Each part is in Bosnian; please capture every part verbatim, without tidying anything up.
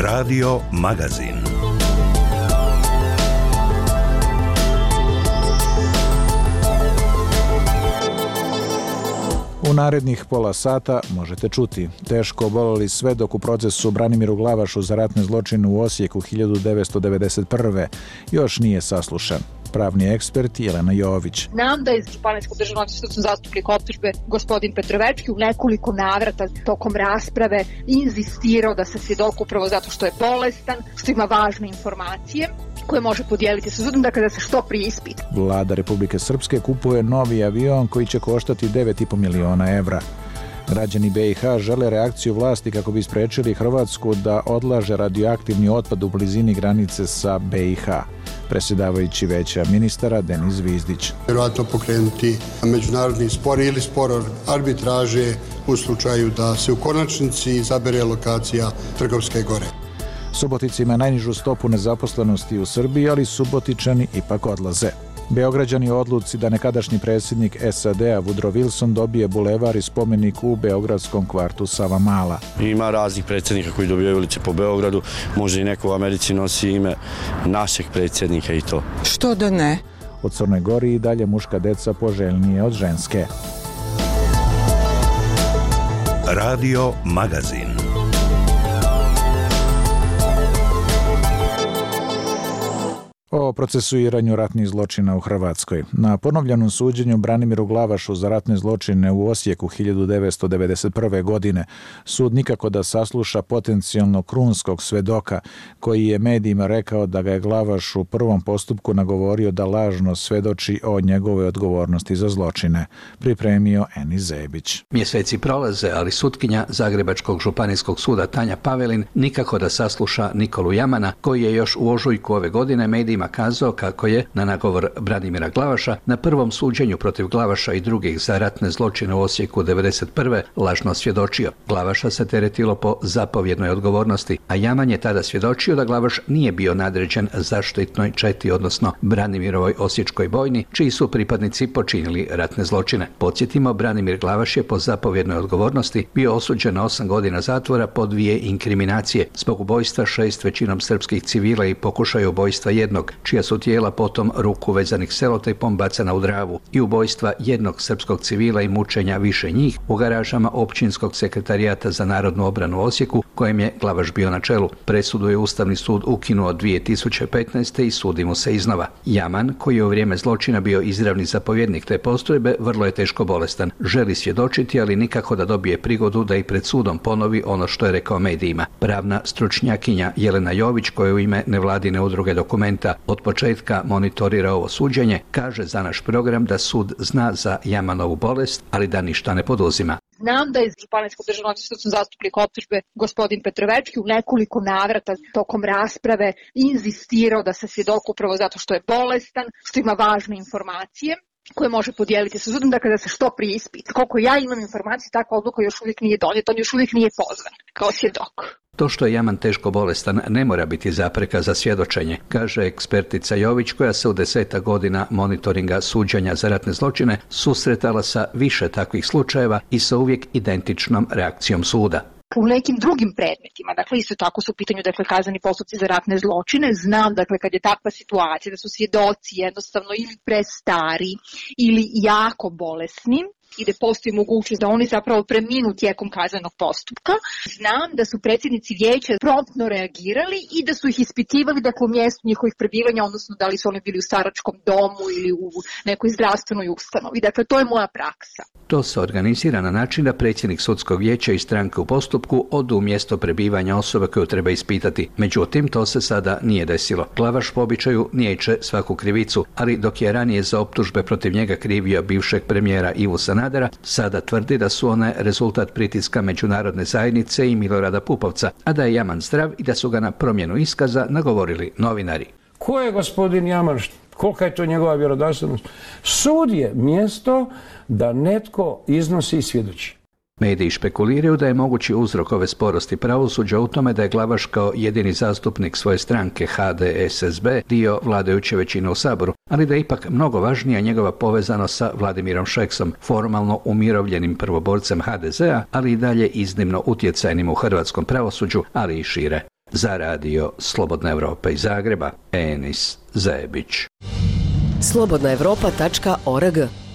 Radio Magazin. U narednih pola sata možete čuti: teško oboleli svedok u procesu Branimiru Glavašu za ratne zločine u Osijeku hiljadu devetsto devedeset prve još nije saslušan. Pravni ekspert Jelena Jović. Znam da je Županijskog državnog odvjetništva zastupnik optužbe gospodin Petrovački u nekoliko navrata tokom rasprave inzistirao da se svjedok upravo zato što je bolestan, što ima važne informacije koje može podijeliti sa sudom, dakle da se što prije ispita. Vlada Republike Srpske kupuje novi avion koji će koštati devet i po miliona evra. Građani B i H žele reakciju vlasti kako bi sprečili Hrvatsku da odlaže radioaktivni otpad u blizini granice sa B i H. Predsjedavajući Veća ministara Denis Zvizdić. Vjerojatno pokrenuti međunarodni spor ili spor arbitraže u slučaju da se u konačnici izabere lokacija Trgovske gore. Subotica ima najnižu stopu nezaposlenosti u Srbiji, ali Subotičani ipak odlaze. Beograđani u odluci da nekadašnji predsjednik S A D a Woodrow Wilson dobije bulevar i spomenik u beogradskom kvartu Savamala. Ima raznih predsjednika koji dobijaju ulice po Beogradu, možda i neko u Americi nosi ime našeg predsjednika i to. Što da ne? U Crnoj Gori i dalje muška deca poželjnije od ženske. Radio Magazin. O procesuiranju ratnih zločina u Hrvatskoj. Na ponovljenom suđenju Branimiru Glavašu za ratne zločine u Osijeku hiljadu devetsto devedeset prve. godine sud nikako da sasluša potencijalno krunskog svedoka koji je medijima rekao da ga je Glavaš u prvom postupku nagovorio da lažno svedoči o njegovoj odgovornosti za zločine. Pripremio Enis Zebić. Mjeseci prolaze, ali sutkinja Zagrebačkog županijskog suda Tanja Pavelin nikako da sasluša Nikolu Jamana, koji je još u ožujku ove godine medijima kazao kako je na nagovor Branimira Glavaša na prvom suđenju protiv Glavaša i drugih za ratne zločine u Osijeku devedeset prve. lažno svjedočio. Glavaša se teretilo po zapovjednoj odgovornosti, a Jaman je tada svjedočio da Glavaš nije bio nadređen zaštitnoj četi, odnosno Branimirovoj osječkoj bojni, čiji su pripadnici počinili ratne zločine. Podsjetimo, Branimir Glavaš je po zapovjednoj odgovornosti bio osuđen na osam godina zatvora po dvije inkriminacije zbog ubojstva šest većinom srpskih civila i pokušaju ubojstva jednog, čija su tijela potom ruku vezanih selotejpom bacana u Dravu, i ubojstva jednog srpskog civila i mučenja više njih u garažama Općinskog sekretarijata za narodnu obranu u Osijeku, kojem je Glavaš bio na čelu. Presudu je Ustavni sud ukinuo dvije tisuće petnaeste. i sudi mu se iznova. Jaman, koji je u vrijeme zločina bio izravni zapovjednik te postrojbe, vrlo je teško bolestan. Želi svjedočiti, ali nikako da dobije prigodu da i pred sudom ponovi ono što je rekao medijima. Pravna stručnjakinja Jelena Jović, koja u ime nevladine udruge Dokumenta od početka monitorira ovo suđenje, kaže za naš program da sud zna za Jamanovu bolest, ali da ništa ne poduzima. Znam da je Županijskog državnog odvjetništva zastupnik optužbe gospodin Petrovački u nekoliko navrata tokom rasprave inzistirao da se svjedok upravo zato što je bolestan, što ima važne informacije koje može podijeliti sa sudom, dakle da se što prije ispita. Koliko ja imam informacije, takva odluka još uvijek nije donijeta, on još uvijek nije pozvan kao svjedok. To što je Jaman teško bolestan ne mora biti zapreka za svjedočenje, kaže ekspertica Jović, koja se u desetak godina monitoringa suđenja za ratne zločine susretala sa više takvih slučajeva i sa uvijek identičnom reakcijom suda. U nekim drugim predmetima, dakle isto tako su u pitanju dakle kazneni postupci za ratne zločine, znam dakle kad je takva situacija da su svjedoci jednostavno ili prestari ili jako bolesni i da postoji mogućnost da oni zapravo preminu tijekom kaznenog postupka. Znam da su predsjednici vijeća promptno reagirali i da su ih ispitivali dakle u mjestu njihovih prebivanja, odnosno da li su oni bili u staračkom domu ili u nekoj zdravstvenoj ustanovi. Dakle, to je moja praksa. To se organizira na način da predsjednik sudskog vijeća i stranke u postupku odu u mjesto prebivanja osobe koju treba ispitati. Međutim, to se sada nije desilo. Glavaš po običaju niječe svaku krivicu, ali dok je ranije za optužbe protiv njega krivio bivšeg premijera Ivu Sanadera, sada tvrdi da su one rezultat pritiska međunarodne zajednice i Milorada Pupovca, a da je Jaman zdrav i da su ga na promjenu iskaza nagovorili novinari. Ko je gospodin Jaman? Kolika je to njegova vjerodostojnost? Sud je mjesto da netko iznosi i svjedoči. Mediji špekuliraju da je mogući uzrok ove sporosti pravosuđa u tome da je Glavaš kao jedini zastupnik svoje stranke H D S S B dio vladajuće većine u Saboru, ali da je ipak mnogo važnija njegova povezanost sa Vladimirom Šeksom, formalno umirovljenim prvoborcem H D Z a, ali i dalje iznimno utjecajnim u hrvatskom pravosuđu, ali i šire. Za radio Slobodna Evropa iz Zagreba, Enis Zebić. slobodna evropa tačka org.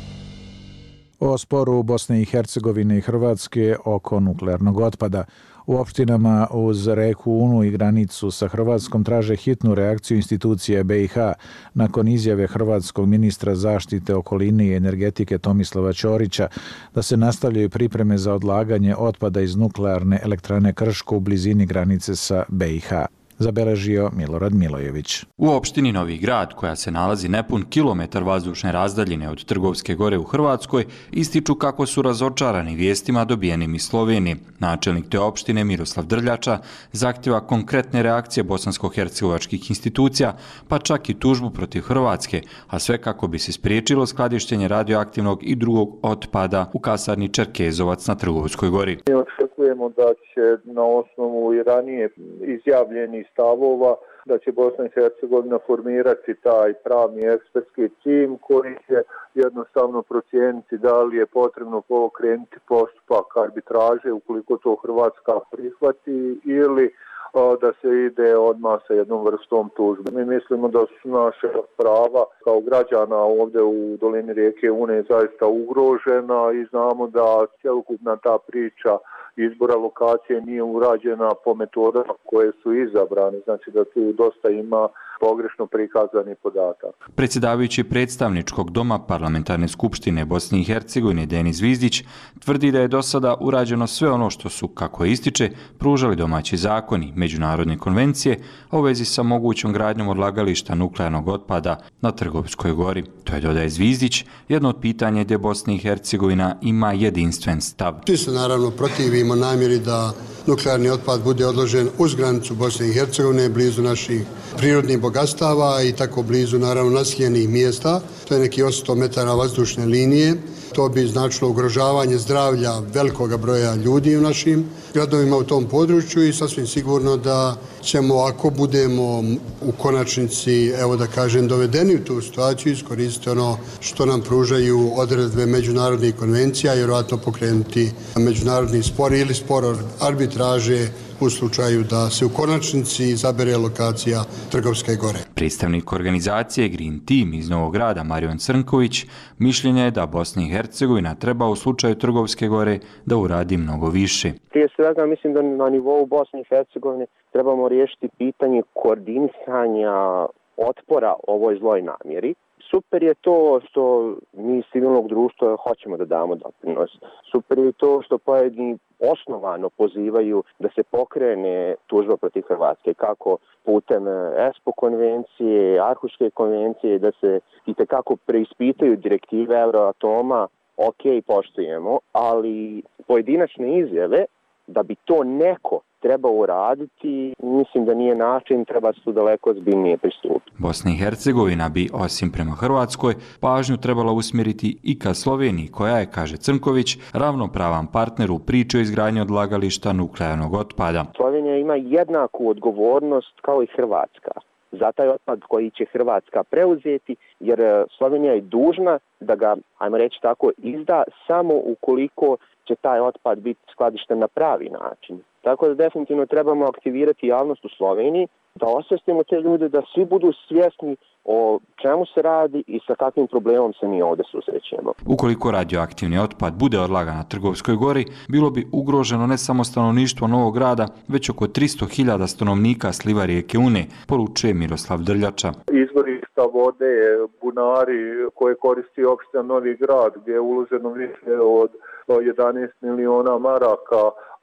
O sporu Bosne i Hercegovine i Hrvatske oko nuklearnog otpada. U opštinama uz reku Unu i granicu sa Hrvatskom traže hitnu reakciju institucije B i H nakon izjave hrvatskog ministra zaštite okoline i energetike Tomislava Ćorića da se nastavljaju pripreme za odlaganje otpada iz nuklearne elektrane Krško u blizini granice sa B i H. Zabeležio Milorad Milojević. U opštini Novi Grad, koja se nalazi nepun kilometar vazdušne razdaljine od Trgovske gore u Hrvatskoj, ističu kako su razočarani vijestima dobijenim iz Slovenije. Načelnik te opštine Miroslav Drljača zahtjeva konkretne reakcije bosansko-hercegovačkih institucija, pa čak i tužbu protiv Hrvatske, a sve kako bi se spriječilo skladištenje radioaktivnog i drugog otpada u kasarni Čerkezovac na Trgovskoj gori. Očekujemo da će na osnovu i ranije izjavljenih stavova da će Bosna i Hercegovina formirati taj pravni ekspertski tim koji će jednostavno procijeniti da li je potrebno pokrenuti postupak arbitraže ukoliko to Hrvatska prihvati ili da se ide odmah sa jednom vrstom tužbe. Mi mislimo da su naše prava kao građana ovdje u dolini rijeke Une zaista ugrožena i znamo da cjelokupna ta priča izbora lokacije nije urađena po metodama koje su izabrane, znači da tu dosta ima pogrešno prikazani podatak. Predsjedavajući predstavničkog doma Parlamentarne skupštine Bosne i Hercegovine Denis Zvizdić tvrdi da je do sada urađeno sve ono što su, kako ističe, pružali domaći zakoni, međunarodne konvencije, a u vezi sa mogućom gradnjom odlagališta nuklearnog otpada na Trgovskoj gori. To je, dodaje Zvizdić, jedno od pitanja gdje Bosna i Hercegovina ima jedinstven stav. Svi se naravno protivimo namjeri da nuklearni otpad bude odložen uz granicu Bosne i Hercegovine, blizu naših prirodnih bogatstava i tako blizu naravno naseljenih mjesta. To je neki osamsto metara vazdušne linije. To bi značilo ugrožavanje zdravlja velikog broja ljudi u našim gradovima u tom području i sasvim sigurno da ćemo, ako budemo u konačnici, evo da kažem, dovedeni u tu situaciju, iskoristiti ono što nam pružaju odredbe međunarodnih konvencija i vjerojatno pokrenuti međunarodni spor ili spor arbitraže u slučaju da se u konačnici izabere lokacija Trgovske gore. Predstavnik organizacije Green Team iz Novog Grada Marion Crnković mišljenja je da Bosna i Hercegovina treba u slučaju Trgovske gore da uradi mnogo više. Prije svega mislim da na nivou Bosne i Hercegovine trebamo riješiti pitanje koordinisanja otpora ovoj zloj namjeri. Super je to što mi iz civilnog društva hoćemo da damo doprinos. Super je to što pojedini osnovano pozivaju da se pokrene tužba protiv Hrvatske, kako putem ESPO konvencije, Arhuške konvencije, da se itekako preispitaju direktive Euroatoma. Ok, poštujemo, ali pojedinačne izjave da bi to neko treba uraditi, mislim da nije način, treba se tu daleko ozbiljnije pristupiti. Bosna i Hercegovina bi, osim prema Hrvatskoj, pažnju trebala usmjeriti i ka Sloveniji, koja je, kaže Crnković, ravnopravan partner u priči o izgradnji odlagališta nuklearnog otpada. Slovenija ima jednaku odgovornost kao i Hrvatska za taj otpad koji će Hrvatska preuzeti, jer Slovenija je dužna da ga, ajmo reći tako, izda samo ukoliko će taj otpad biti skladišten na pravi način. Tako da definitivno trebamo aktivirati javnost u Sloveniji, da osvestimo te ljude, da svi budu svjesni o čemu se radi i sa kakvim problemom se mi ovdje susrećemo. Ukoliko radioaktivni otpad bude odlagan na Trgovskoj gori, bilo bi ugroženo ne samo stanovništvo Novog Grada, već oko tristo hiljada stanovnika sliva rijeke Une, poručuje Miroslav Drljača. Izvorišta vode, bunari koje koristi opština Novi Grad, gdje je uloženo više od jedanaest miliona maraka,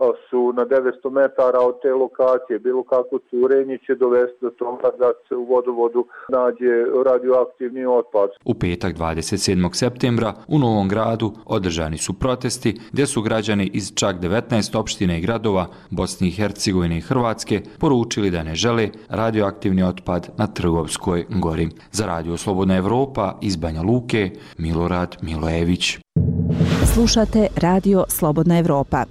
su na devetsto metara od te lokacije. Bilo kako curenje će dovesti do toga da se u vodovodu nađe radioaktivni otpad. U petak dvadeset sedmog septembra u Novom Gradu održani su protesti gdje su građani iz čak devetnaest opština i gradova Bosne i Hercegovine i Hrvatske poručili da ne žele radioaktivni otpad na Trgovskoj gori. Za Radio Slobodna Evropa iz Banja Luke, Milorad Milojević. Slušate Radio Slobodna Evropa.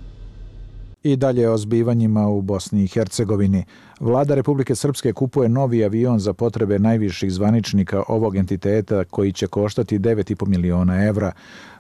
I dalje o zbivanjima u Bosni i Hercegovini. Vlada Republike Srpske kupuje novi avion za potrebe najviših zvaničnika ovog entiteta koji će koštati devet i po miliona evra.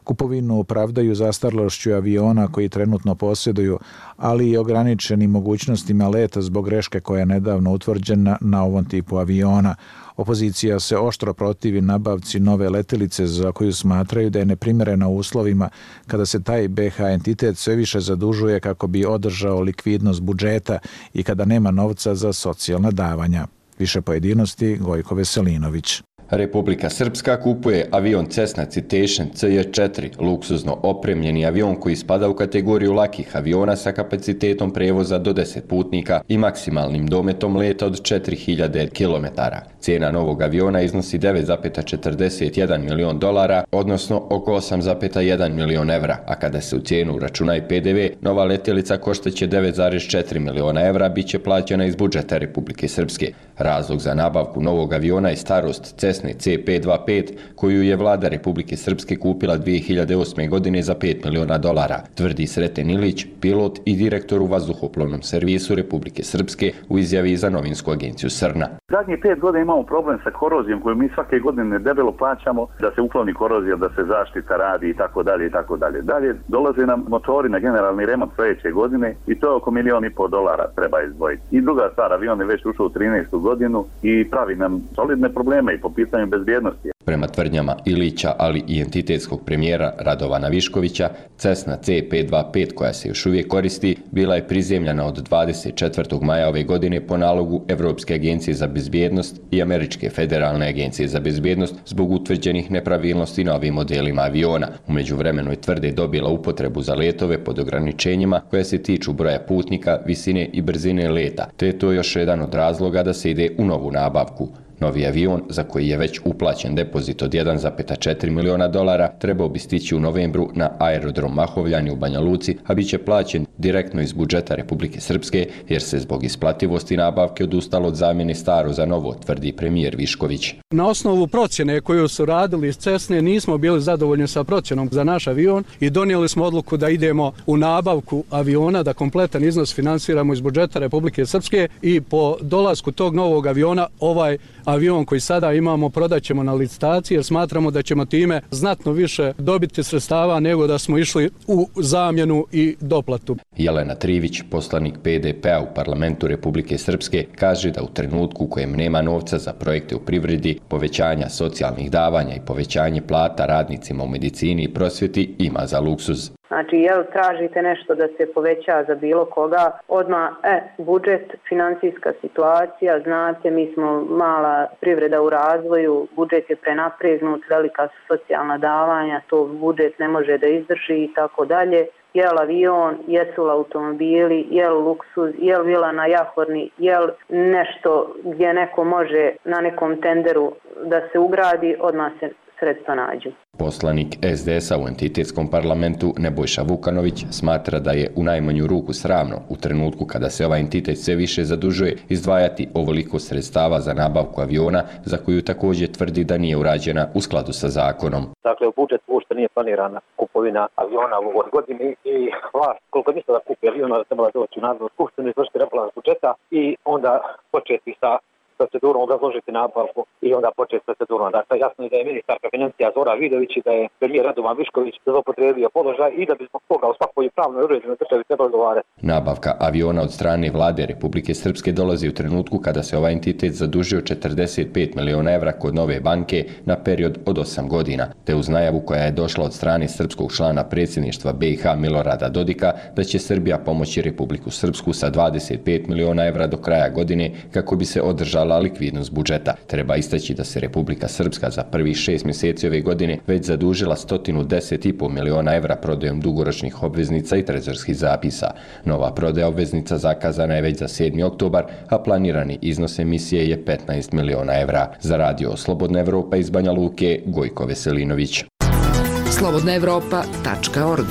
Kupovinu opravdaju zastarlošću aviona koji trenutno posjeduju, ali i ograničenim mogućnostima leta zbog greške koja je nedavno utvrđena na ovom tipu aviona. Opozicija se oštro protivi nabavci nove letelice za koju smatraju da je neprimjerena u uslovima kada se taj be ha entitet sve više zadužuje kako bi održao likvidnost budžeta i kada nema novca za socijalna davanja. Više pojedinosti Gojko Veselinović. Republika Srpska kupuje avion Cessna Citation ce je četiri, luksuzno opremljeni avion koji spada u kategoriju lakih aviona sa kapacitetom prevoza do deset putnika i maksimalnim dometom leta od četiri hiljade kilometara. Cijena novog aviona iznosi devet zarez četrdeset jedan milion dolara, odnosno oko osam zarez jedan milion evra, a kada se u cijenu uračuna i pe de ve, nova letjelica koštaće devet zarez četiri miliona evra, bit će plaćena iz budžeta Republike Srpske. Razlog za nabavku novog aviona je starost Cessne ce pet dvadeset pet, koju je vlada Republike Srpske kupila dvije hiljade osme. godine za pet miliona dolara, tvrdi Sreten Ilić, pilot i direktor u vazduhoplovnom servisu Republike Srpske u izjavi za novinsku agenciju Srna. Zadnjih pet godina imamo problem sa korozijom koju mi svake godine debelo plaćamo da se ukloni korozija, da se zaštita radi i tako dalje i tako dalje. Dalje dolaze nam motori na generalni remont sljedeće godine i to je oko milion i pol dolara treba izdvojiti. I druga stvar, avion je već ušao u trinaestu godinu i pravi nam solidne probleme i po pitanju bezbjednosti. Prema tvrdnjama Ilića, ali i entitetskog premijera Radovana Viškovića, Cessna ce pet dvadeset pet, koja se još uvijek koristi, bila je prizemljena od dvadeset četvrtog maja ove godine po nalogu Evropske agencije za bezbjednost i Američke federalne agencije za bezbjednost zbog utvrđenih nepravilnosti na ovim modelima aviona. U međuvremenu je tvrde dobila upotrebu za letove pod ograničenjima koje se tiču broja putnika, visine i brzine leta, te je to još jedan od razloga da se ide u novu nabavku. Novi avion, za koji je već uplaćen depozit od jedan zarez četiri miliona dolara, trebao bi stići u novembru na aerodrom Mahovljani u Banja Luci, a bit će plaćen direktno iz budžeta Republike Srpske, jer se zbog isplativosti nabavke odustalo od zamjene staro za novo, tvrdi premijer Višković. Na osnovu procjene koju su radili iz Cessne nismo bili zadovoljni sa procjenom za naš avion i donijeli smo odluku da idemo u nabavku aviona, da kompletan iznos finansiramo iz budžeta Republike Srpske i po dolasku tog novog aviona ovaj avion koji sada imamo prodat ćemo na licitaciji jer smatramo da ćemo time znatno više dobiti sredstava nego da smo išli u zamjenu i doplatu. Jelena Trivić, poslanik pe de pe-a u parlamentu Republike Srpske, kaže da u trenutku u kojem nema novca za projekte u privredi, povećanja socijalnih davanja i povećanje plata radnicima u medicini i prosvjeti ima za luksuz. Znači, jel tražite nešto da se poveća za bilo koga, odmah, e, budžet, financijska situacija, znate, mi smo mala privreda u razvoju, budžet je prenapregnut, velika su socijalna davanja, to budžet ne može da izdrži i tako dalje. Jel avion, jesu li automobili, jel luksuz, jel vila na Jahorni, jel nešto gdje neko može na nekom tenderu da se ugradi, odmah se sredstva nađu. Poslanik es de es-a u entitetskom parlamentu Nebojša Vukanović smatra da je u najmanju ruku sramno u trenutku kada se ovaj entitet sve više zadužuje izdvajati ovoliko sredstava za nabavku aviona za koju također tvrdi da nije urađena u skladu sa zakonom. Dakle, u budžetu uopšte nije planirana kupovina aviona u ovoj godini i vlast koliko misle da kupi aviona da trebala doći u Narodnu skupštinu, izvršiti rebalans budžeta i onda početi sa procedurom, obrazložiti nabavku i onda početi s procedurom. Dakle, jasno je da je ministarka financija Zora Vidović i da je premijer Radovan Višković zloupotrijebio položaj i da bi zbog toga u svakoj pravnoj uređenoj državi trebalo odgovarati. Nabavka aviona od strane vlade Republike Srpske dolazi u trenutku kada se ovaj entitet zadužio četrdeset pet miliona evra kod Nove banke na period od osam godina, te uz najavu koja je došla od strane srpskog člana predsjedništva be i ha Milorada Dodika da će Srbija pomoći Republiku Srpsku sa dvadeset pet miliona evra do kraja godine kako bi se održala likvidnost budžeta. Treba istaći da se Republika Srpska za prvih šest mjeseci ove godine već zadužila sto deset i pol miliona evra prodajom dugoročnih obveznica i trezorskih zapisa. Nova prodaja obveznica zakazana je već za sedmi oktobar, a planirani iznos emisije je petnaest miliona evra. Za radio Slobodna Evropa iz Banja Luke, Gojko Veselinović. slobodna evropa tačka org.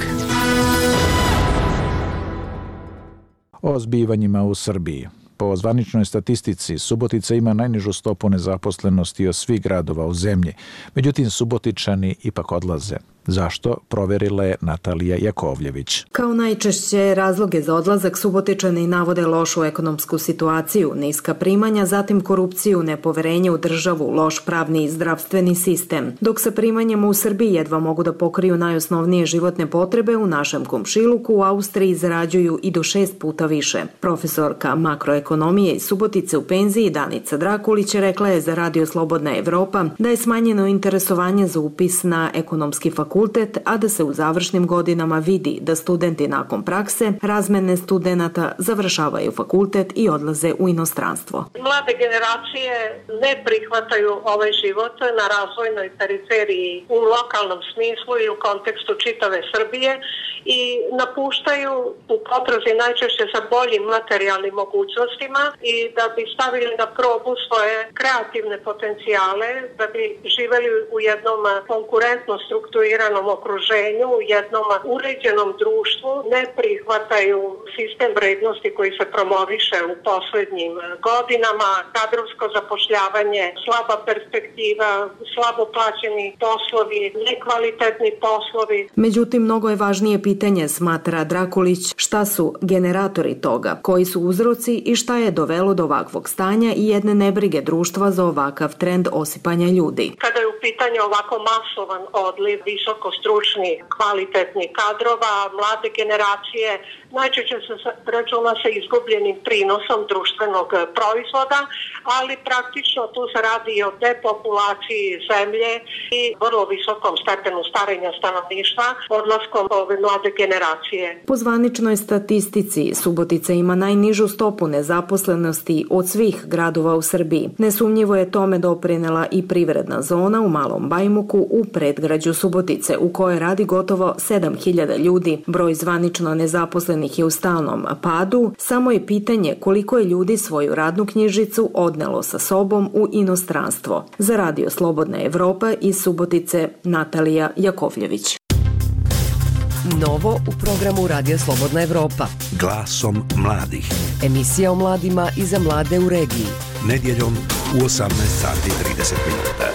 O zbivanjima u Srbiji. Po zvaničnoj statistici, Subotica ima najnižu stopu nezaposlenosti od svih gradova u zemlji. Međutim, Subotičani ipak odlaze. Zašto? Proverila je Natalija Jakovljević. Kao najčešće razloge za odlazak Subotičani navode lošu ekonomsku situaciju, niska primanja, zatim korupciju, nepoverenje u državu, loš pravni i zdravstveni sistem. Dok sa primanjem u Srbiji jedva mogu da pokriju najosnovnije životne potrebe, u našem komšiluku u Austriji zarađuju i do šest puta više. Profesorka makroekonomije iz Subotice u penziji Danica Drakulić rekla je za Radio Slobodna Evropa da je smanjeno interesovanje za upis na ekonomski fakultet, a da se u završnim godinama vidi da studenti nakon prakse, razmene studenata završavaju fakultet i odlaze u inostranstvo. Mlade generacije ne prihvataju ovaj život na razvojnoj periferiji u lokalnom smislu i u kontekstu čitave Srbije i napuštaju u potrazi najčešće sa boljim materijalnim mogućnostima i da bi stavili na probu svoje kreativne potencijale, da bi živeli u jednom konkurentno strukturiranom okruženju, u jednom uređenom društvu, ne prihvataju sistem vrednosti koji se promoviše u poslednjim godinama, kadrovsko zapošljavanje, slaba perspektiva, slabo plaćeni poslovi, nekvalitetni poslovi. Međutim, mnogo je važnije pitanje, smatra Drakulić, šta su generatori toga, koji su uzroci i šta je dovelo do ovakvog stanja i jedne nebrige društva za ovakav trend osipanja ljudi. Kada je u pitanju ovako masovan odliv visokostručnih, kvalitetnih kadrova, mlade generacije, najčešće se računa sa izgubljenim prinosom društvenog proizvoda, ali praktično tu se radi i o depopulaciji zemlje i vrlo visokom stepenu starenja stanovništva odlaskom ove mlade generacije. Po zvaničnoj statistici, Subotica ima najnižu stopu nezaposlenosti od svih gradova u Srbiji. Nesumnjivo je tome doprinela i privredna zona u Malom Bajmuku u predgrađu Subotice, u kojoj radi gotovo sedam hiljada ljudi. Broj zvanično nezaposlenih je u stalnom padu, samo je pitanje koliko je ljudi svoju radnu knjižicu odnelo sa sobom u inostranstvo. Za Radio Slobodna Evropa iz Subotice, Natalija Jakovljević. Novo u programu Radija Slobodna Evropa. Glasom mladih. Emisija o mladima i za mlade u regiji. Nedjeljom u osamnaest sati i trideset minuta.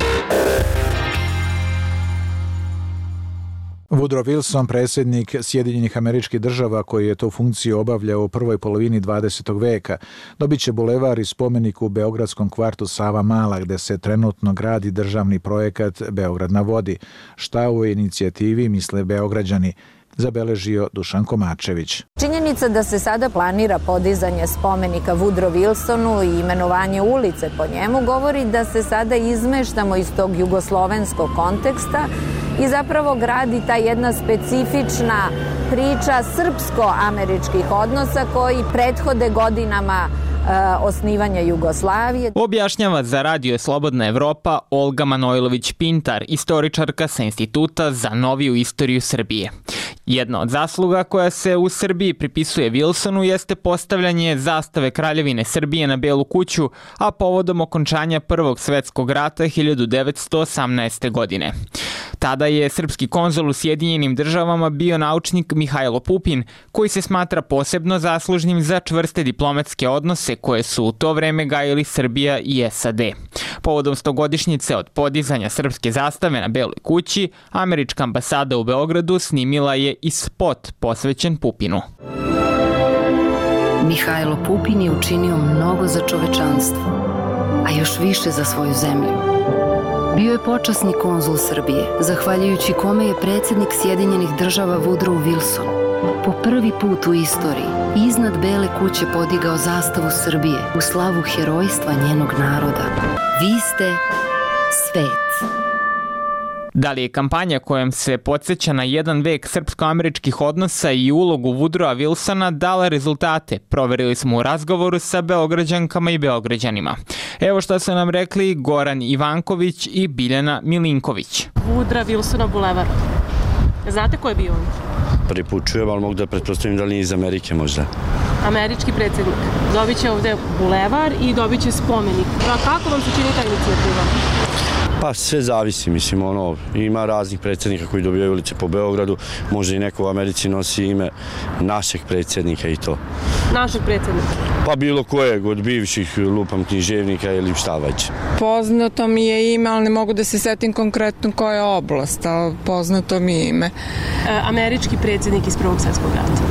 Woodrow Wilson, predsjednik Sjedinjenih Američkih Država, koji je tu funkciju obavljao u prvoj polovini dvadesetog veka, dobit će bulevar i spomenik u beogradskom kvartu Sava Mala, gde se trenutno gradi državni projekat Beograd na vodi. Šta u inicijativi misle Beograđani? Zabeležio Dušan Komačević. Činjenica da se sada planira podizanje spomenika Woodrow Wilsonu i imenovanje ulice po njemu govori da se sada izmeštamo iz tog jugoslovenskog konteksta i zapravo gradi ta jedna specifična priča srpsko-američkih odnosa koji prethode godinama osnivanja Jugoslavije. Objašnjava za Radio Slobodna Evropa Olga Manojlović-Pintar, istoričarka sa Instituta za noviju istoriju Srbije. Jedna od zasluga koja se u Srbiji pripisuje Wilsonu jeste postavljanje zastave Kraljevine Srbije na Belu kuću, a povodom okončanja Prvog svetskog rata hiljadu devetsto osamnaeste. godine. Tada je srpski konzul u Sjedinjenim Državama bio naučnik Mihajlo Pupin, koji se smatra posebno zaslužnim za čvrste diplomatske odnose koje su u to vreme gajili Srbija i S A D. Povodom stogodišnjice od podizanja srpske zastave na Beloj kući, američka ambasada u Beogradu snimila je i spot posvećen Pupinu. Mihajlo Pupin je učinio mnogo za čovečanstvo, a još više za svoju zemlju. Bio je počasni konzul Srbije, zahvaljujući kome je predsjednik Sjedinjenih Država Woodrow Wilson po prvi put u istoriji iznad Bele kuće podigao zastavu Srbije u slavu herojstva njenog naroda. Vi ste svet. Da li je kampanja kojom se podsjeća na jedan vek srpsko-američkih odnosa i ulogu Woodrowa Wilsona dala rezultate? Proverili smo u razgovoru sa Beograđankama i Beograđanima. Evo što su nam rekli Goran Ivanković i Biljana Milinković. Woodrow Wilsona bulevar. Znate ko je bio on? Prvi put čujem, ali mogu da pretpostavim da li nije iz Amerike možda. Američki predsjednik. Dobit će ovde bulevar i dobit će spomenik. A kako vam se čini ta inicijativa? Pa sve zavisi, mislim, ono, ima raznih predsjednika koji dobijaju ulice po Beogradu, možda i neko u Americi nosi ime našeg predsjednika i to. Našeg predsjednika? Pa bilo kojeg od bivših, lupam, književnika ili šta već. Poznato mi je ime, ali ne mogu da se setim konkretno koja je oblast, ali poznato mi je ime. E, američki predsjednik iz Prvog svjetskog rata.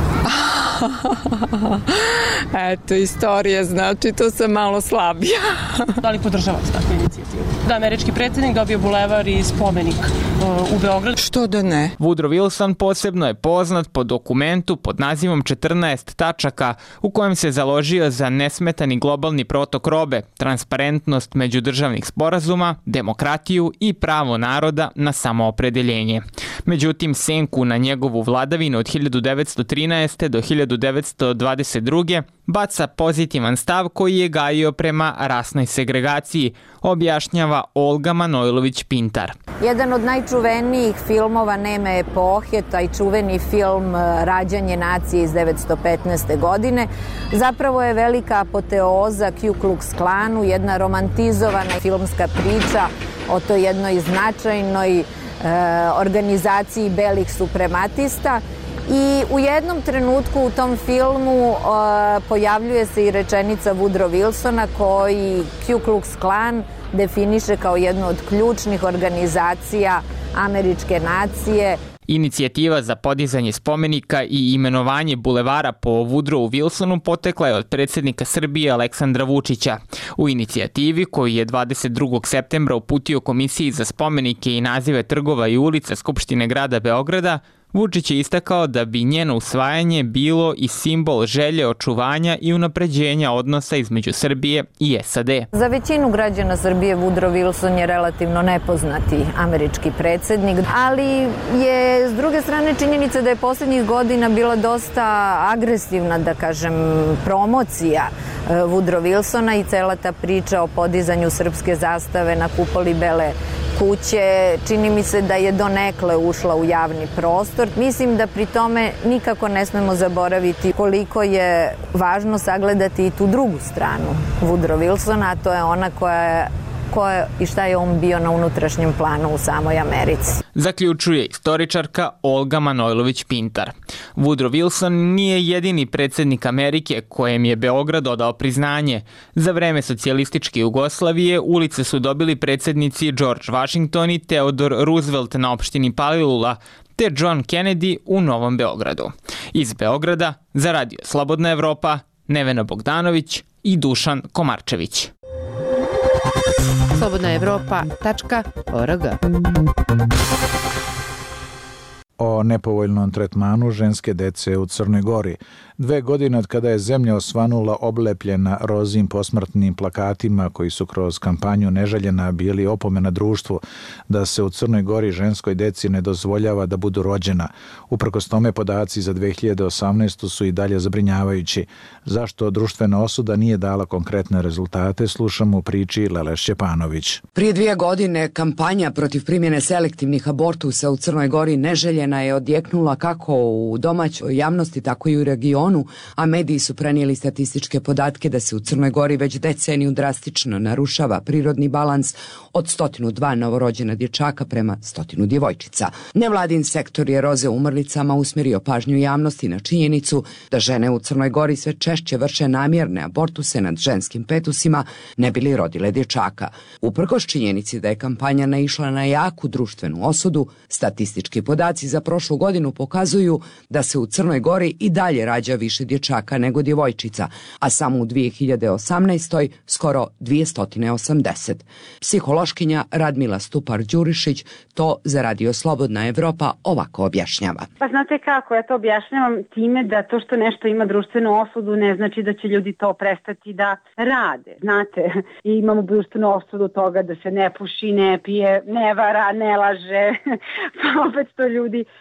Eto, istorija, znači to sam malo slabija. Da li podržavate takvu inicijativu? Da američki predsjednik dobio bulevar i spomenik uh, u Beogradu? Što da ne? Woodrow Wilson posebno je poznat po dokumentu pod nazivom četrnaest tačaka u kojem se založio za nesmetani globalni protok robe, transparentnost međudržavnih sporazuma, demokratiju i pravo naroda na samoopredeljenje. Međutim, senku na njegovu vladavinu od hiljadu devetsto trinaeste. do hiljadu devetsto dvadeset druge. baca pozitivan stav koji je gajio prema rasnoj segregaciji, objašnjava Olga Manojlović-Pintar. Jedan od najčuvenijih filmova neme epohe, taj čuveni film Rađanje nacije iz devetsto petnaeste. godine, zapravo je velika apoteoza Ku Klux Klanu, jedna romantizovana filmska priča o toj jednoj značajnoj e, organizaciji belih suprematista. I u jednom trenutku u tom filmu uh, pojavljuje se i rečenica Woodrow Wilsona koji Ku Klux Klan definiše kao jednu od ključnih organizacija američke nacije. Inicijativa za podizanje spomenika i imenovanje bulevara po Woodrowu Wilsonu potekla je od predsjednika Srbije Aleksandra Vučića. U inicijativi, koju je dvadeset drugog septembra uputio Komisiji za spomenike i nazive trgova i ulica Skupštine grada Beograda, Vučić je istakao da bi njeno usvajanje bilo i simbol želje očuvanja i unapređenja odnosa između Srbije i S A D. Za većinu građana Srbije Woodrow Wilson je relativno nepoznati američki predsjednik, ali je s druge strane činjenica da je posljednjih godina bila dosta agresivna, da kažem, promocija Woodrow Wilsona i cela ta priča o podizanju srpske zastave na kupoli Bele kuće, čini mi se da je donekle ušla u javni prostor. Mislim da pri tome nikako ne smemo zaboraviti koliko je važno sagledati i tu drugu stranu Woodrow Wilsona, a to je ona koja je ko je i šta je on bio na unutrašnjem planu u samoj Americi. Zaključuje istoričarka Olga Manojlović-Pintar. Woodrow Wilson nije jedini predsjednik Amerike kojem je Beograd odao priznanje. Za vreme socijalističke Jugoslavije ulice su dobili predsjednici George Washington i Theodore Roosevelt na opštini Palilula, te John Kennedy u Novom Beogradu. Iz Beograda za Radio Slobodna Evropa, Nevena Bogdanović i Dušan Komarčević. slobodna evropa tačka org. O nepovoljnom tretmanu ženske dece u Crnoj Gori. Dve godine od kada je zemlja osvanula oblepljena rozim posmrtnim plakatima koji su kroz kampanju Neželjena bili opomena društvu da se u Crnoj Gori ženskoj deci ne dozvoljava da budu rođena. Uprkos tome podaci za dve hiljade osamnaestu. su i dalje zabrinjavajući. Zašto društvena osuda nije dala konkretne rezultate, slušamo u priči Lele Šćepanović. Prije dvije godine kampanja protiv primjene selektivnih abortusa u Crnoj Gori Neželjena je odjeknula kako u domaćoj javnosti, tako i u regionu, a mediji su prenijeli statističke podatke da se u Crnoj Gori već deceniju drastično narušava prirodni balans od sto dva novorođena dječaka prema stotinu djevojčica. Nevladin sektor je roze umrlicama usmjerio pažnju javnosti na činjenicu da žene u Crnoj Gori sve češće vrše namjerne abortuse nad ženskim petusima ne bili rodile dječaka. Uprkos činjenici da je kampanja naišla na jaku društvenu osudu, statistički podaci za prošlu godinu pokazuju da se u Crnoj Gori i dalje rađa više dječaka nego djevojčica, a samo u dvije hiljade osamnaestoj. skoro dvjesto osamdeset. Psihološkinja Radmila Stupar-Đurišić to za Radio Slobodna Evropa ovako objašnjava. Pa znate kako, ja to objašnjavam time da to što nešto ima društvenu osudu ne znači da će ljudi to prestati da rade. Znate, i imamo društvenu osudu toga da se ne puši, ne pije, ne vara, ne laže, pa opet to ljudi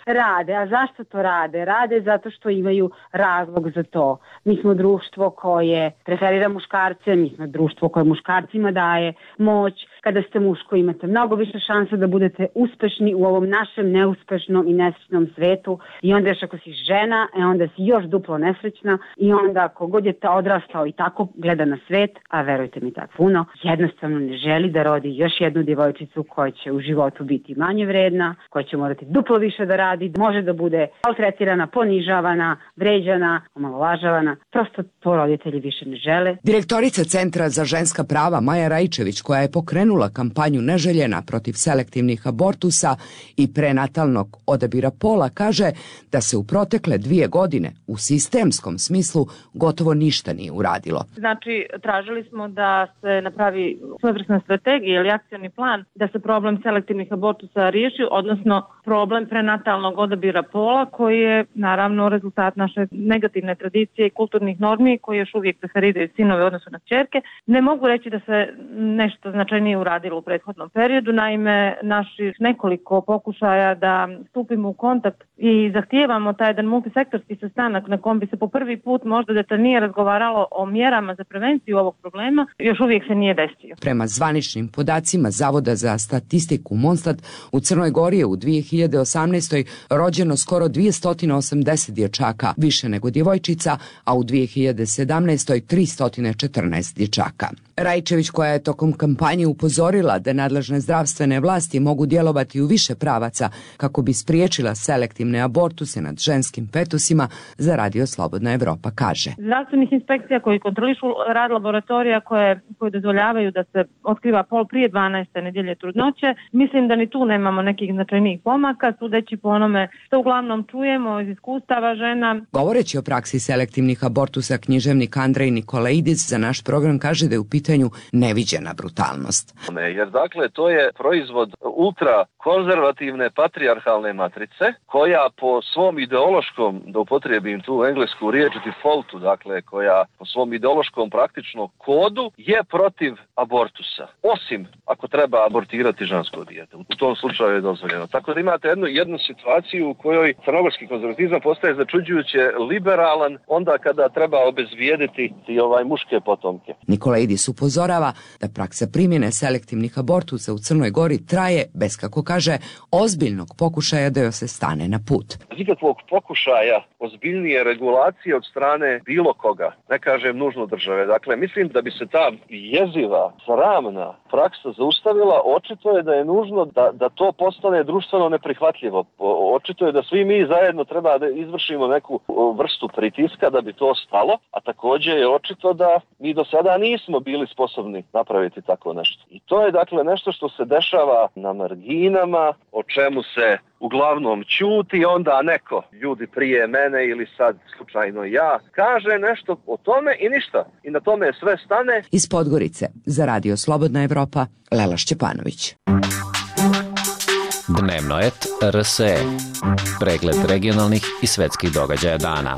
rade. A zašto to rade? Rade zato što imaju razlog za to. Mi smo društvo koje preferira muškarce, mi smo društvo koje muškarcima daje moć. Kada ste muško imate mnogo više šanse da budete uspešni u ovom našem neuspešnom i nesrećnom svetu i onda još ako si žena, e onda si još duplo nesrećna i onda ako god je ta odrastao i tako gleda na svet, a verujte mi tako puno, jednostavno ne želi da rodi još jednu djevojčicu koja će u životu biti manje vredna, koja će morati duplo više da radi, može da bude maltretirana, ponižavana, vređana, omalovažavana. Prosto to roditelji više ne žele. Direktorica Centra za ženska prava Maja Raičević, koja je pokrenula kampanju Neželjena protiv selektivnih abortusa i prenatalnog odabira pola, kaže da se u protekle dvije godine u sistemskom smislu gotovo ništa nije uradilo. Znači, tražili smo da se napravi svojevrsna strategija ili akcioni plan da se problem selektivnih abortusa riješi, odnosno problem prenatalnog odabira pola koji je naravno rezultat naše negativne tradicije i kulturnih normi koji još uvijek preferiraju sinove u odnosu na ćerke. Ne mogu reći da se nešto značajnije uradilo u prethodnom periodu, naime naših nekoliko pokušaja da stupimo u kontakt i zahtijevamo taj jedan multisektorski sastanak na kom bi se po prvi put možda detaljnije razgovaralo o mjerama za prevenciju ovog problema, još uvijek se nije desio. Prema zvaničnim podacima Zavoda za statistiku Monstat, u Crnoj Gori je u dvije hiljade osamnaestoj. rođeno skoro dvjesto osamdeset dječaka, više nego djevojčica, a u dvije hiljade sedamnaestoj. tristo četrnaest dječaka. Raičević, koja je tokom kampanje upozorila da nadležne zdravstvene vlasti mogu djelovati u više pravaca kako bi spriječila selektivne abortuse nad ženskim fetusima, za Radio Slobodna Evropa kaže. Zdravstvenih inspekcija koji kontrolišu rad laboratorija koje, koje dozvoljavaju da se otkriva pol prije dvanaeste nedjelje trudnoće, mislim da ni tu nemamo nekih značajnijih pomaka, sudeći po onome što uglavnom čujemo iz iskustava žena. Govoreći o praksi selektivnih abortusa, književnik Andrej Nikolaidis za naš program kaže da je u pitanju neviđena brutalnost. Jer dakle to je proizvod ultra konzervativne patrijarhalne matrice koja po svom ideološkom, da upotrijebim tu englesku riječ defaultu, dakle koja po svom ideološkom praktično kodu je protiv abortusa. Osim ako treba abortirati žensko dijete. U tom slučaju je dozvoljeno. Tako da imate jednu, jednu situaciju u kojoj crnogorski konzervatizam postaje začuđujuće liberalan onda kada treba obezvijediti i ovaj muške potomke. Nikolaidis upozorava da praksa primjene selektivnih abortusa u Crnoj Gori traje bez, kako kaže, ozbiljnog pokušaja da joj se stane na put. Nikakvog pokušaja ozbiljnije regulacije od strane bilo koga, ne kažem nužno države. Dakle, mislim da bi se ta jeziva, sramna praksa zaustavila, očito je da je nužno da, da to postane društveno neprihvatljivo. Očito je da svi mi zajedno treba da izvršimo neku vrstu pritiska da bi to stalo, a također je očito da mi do sada nismo bili sposobni napraviti tako nešto. I to je dakle nešto što se dešava na marginama, o čemu se uglavnom ćuti, onda neko, ljudi prije mene ili sad slučajno ja, kaže nešto o tome i ništa. I na tome sve stane. Iz Podgorice za Radio Slobodna Evropa, Lela Šćepanović. Dnevno et R S E. Pregled regionalnih i svetskih događaja dana.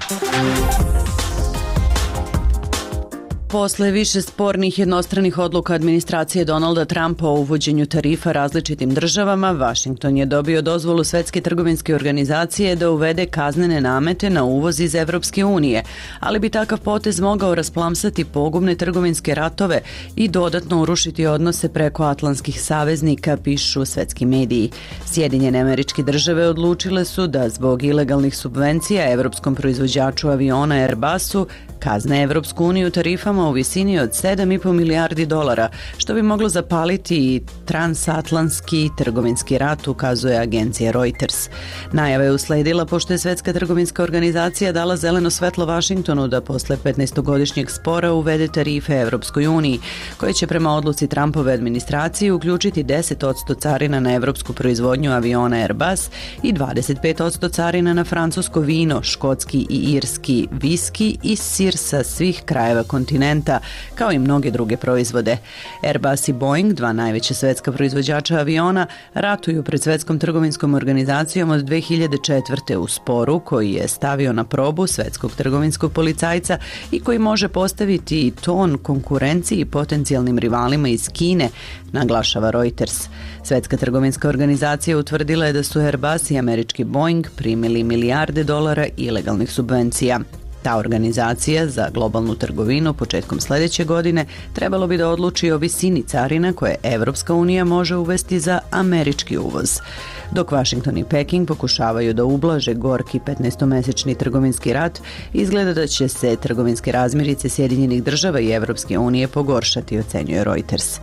Posle više spornih jednostranih odluka administracije Donalda Trumpa o uvođenju tarifa različitim državama, Vašington je dobio dozvolu Svetske trgovinske organizacije da uvede kaznene namete na uvoz iz Evropske unije, ali bi takav potez mogao rasplamsati pogubne trgovinske ratove i dodatno urušiti odnose preko atlantskih saveznika, pišu svetski mediji. Sjedinjene Američke Države odlučile su da zbog ilegalnih subvencija evropskom proizvođaču aviona Airbusu kazne Evropsku uniju tarifama u visini od sedam i po milijardi dolara, što bi moglo zapaliti i transatlantski trgovinski rat, ukazuje agencija Reuters. Najava je usledila pošto je Svetska trgovinska organizacija dala zeleno svetlo Vašingtonu da posle petnaestogodišnjeg spora uvede tarife Evropskoj uniji, koje će prema odluci Trumpove administracije uključiti deset posto carina na evropsku proizvodnju aviona Airbus i dvadeset pet posto carina na francusko vino, škotski i irski viski i sir dodir sa svih krajeva kontinenta, kao i mnoge druge proizvode. Airbus i Boeing, dva najveća svetska proizvođača aviona, ratuju pred Svetskom trgovinskom organizacijom od dve hiljade četvrte u sporu koji je stavio na probu svetskog trgovinskog policajca i koji može postaviti i ton konkurenciji i potencijalnim rivalima iz Kine, naglašava Reuters. Svetska trgovinska organizacija utvrdila je da su Airbus i američki Boeing primili milijarde dolara ilegalnih subvencija. Ta organizacija za globalnu trgovinu početkom sledeće godine trebalo bi da odluči o visini carina koje Evropska unija može uvesti za američki uvoz. Dok Washington i Peking pokušavaju da ublaže gorki petnaestomesečni trgovinski rat, izgleda da će se trgovinske razmirice Sjedinjenih država i Evropske unije pogoršati, ocenjuje Reuters.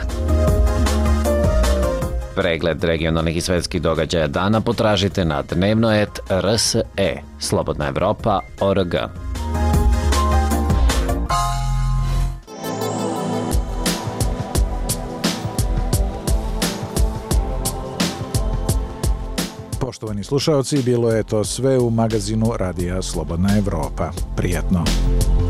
Pregled regionalnih i svetskih događaja dana potražite na dnevno et r s e, slobodna evropa tačka org. Poštovani slušaoci, bilo je to sve u magazinu Radija Slobodna Evropa. Prijatno.